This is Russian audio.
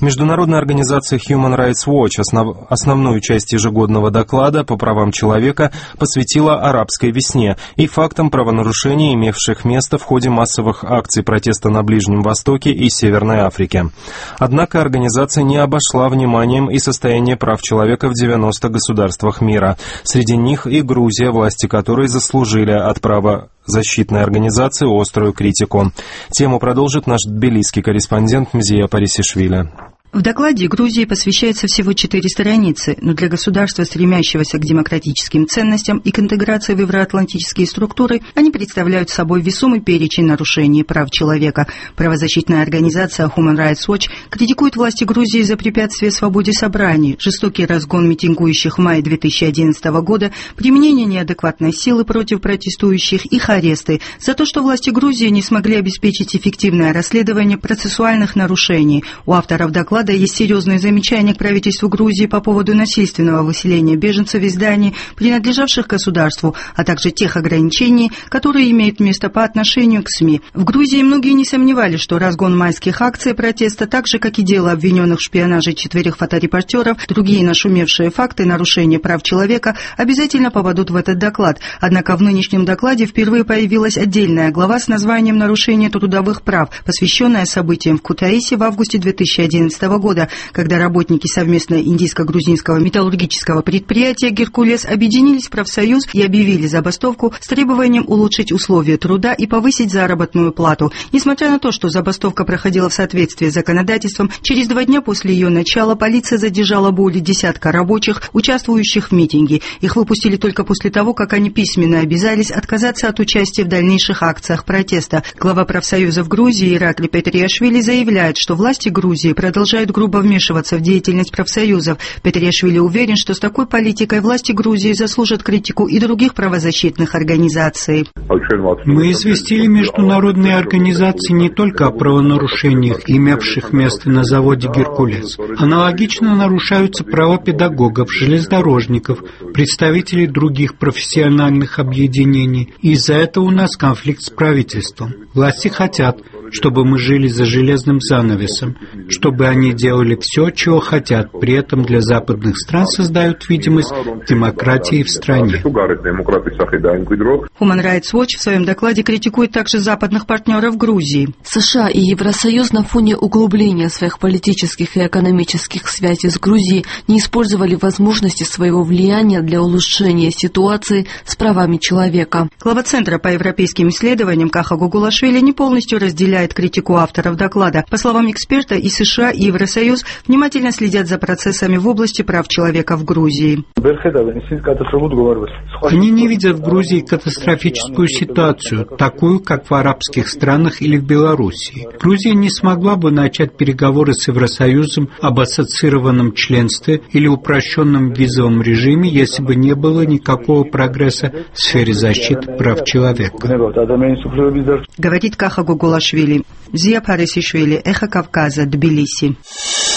Международная организация Human Rights Watch основную часть ежегодного доклада по правам человека посвятила арабской весне и фактам правонарушений, имевших место в ходе массовых акций протеста на Ближнем Востоке и Северной Африке. Однако организация не обошла вниманием и состояние прав человека в 90 государствах мира. Среди них и Грузия, власти которой заслужили от правозащитной организации острую критику. Тему продолжит наш тбилисский корреспондент Мзия Парисишвили. В докладе Грузии посвящается всего 4 страницы, но для государства, стремящегося к демократическим ценностям и к интеграции в евроатлантические структуры, они представляют собой весомый перечень нарушений прав человека. Правозащитная организация Human Rights Watch критикует власти Грузии за препятствие свободе собраний, жестокий разгон митингующих в мае 2011 года, применение неадекватной силы против протестующих, их аресты, за то, что власти Грузии не смогли обеспечить эффективное расследование процессуальных нарушений. У авторов доклада есть серьезные замечания к правительству Грузии по поводу насильственного выселения беженцев из зданий, принадлежавших государству, а также тех ограничений, которые имеют место по отношению к СМИ. В Грузии многие не сомневались, что разгон майских акций протеста, так же, как и дело обвиненных в шпионаже 4 фоторепортеров, другие нашумевшие факты нарушения прав человека обязательно попадут в этот доклад. Однако в нынешнем докладе впервые появилась отдельная глава с названием «Нарушение трудовых прав», посвященная событиям в Кутаиси в августе 2011 года, когда работники совместно индийско-грузинского металлургического предприятия «Геркулес» объединились в профсоюз и объявили забастовку с требованием улучшить условия труда и повысить заработную плату. Несмотря на то, что забастовка проходила в соответствии с законодательством, через 2 дня после ее начала полиция задержала более десятка рабочих, участвующих в митинге. Их выпустили только после того, как они письменно обязались отказаться от участия в дальнейших акциях протеста. Глава профсоюза в Грузии Иракли Петриашвили заявляет, что власти Грузии продолжают грубо вмешиваться в деятельность профсоюзов. Петриашвили уверен, что с такой политикой власти Грузии заслужат критику и других правозащитных организаций. Мы известили международные организации не только о правонарушениях, имевших место на заводе «Геркулес». Аналогично нарушаются права педагогов, железнодорожников, представителей других профессиональных объединений. И из-за этого у нас конфликт с правительством. Власти хотят, чтобы мы жили за железным занавесом, чтобы они делали все, чего хотят, при этом для западных стран создают видимость демократии в стране. Human Rights Watch в своем докладе критикует также западных партнеров Грузии. США и Евросоюз на фоне углубления своих политических и экономических связей с Грузией не использовали возможности своего влияния для улучшения ситуации с правами человека. Глава Центра по европейским исследованиям Каха Гугулашвили не полностью разделяет критику авторов доклада. По словам эксперта, и США, и Евросоюз внимательно следят за процессами в области прав человека в Грузии. Они не видят в Грузии катастрофическую ситуацию, такую, как в арабских странах или в Белоруссии. Грузия не смогла бы начать переговоры с Евросоюзом об ассоциированном членстве или упрощенном визовом режиме, если бы не было никакого прогресса в сфере защиты прав человека. Говорит Каха Гугулашвили. Мзия Парисишвили, Эхо Кавказа, Тбилиси.